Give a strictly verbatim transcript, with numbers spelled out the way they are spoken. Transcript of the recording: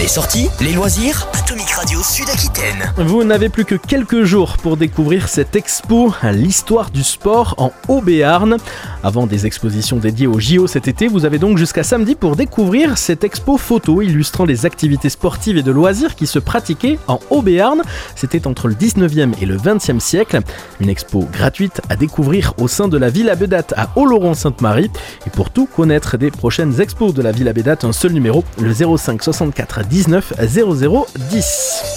Les sorties, les loisirs, Atomic Radio Sud-Aquitaine. Vous n'avez plus que quelques jours pour découvrir cette expo, l'histoire du sport en Haut-Béarn. Avant des expositions dédiées aux J O cet été, vous avez donc jusqu'à samedi pour découvrir cette expo photo illustrant les activités sportives et de loisirs qui se pratiquaient en Haut-Béarn. C'était entre le dix-neuvième et le vingtième siècle. Une expo gratuite à découvrir au sein de la Villa Bédat à Oloron-Sainte-Marie. Et pour tout connaître des prochaines expos de la Villa Bédat, un seul numéro, le zéro cinq soixante-quatre dix-neuf zéro zéro dix.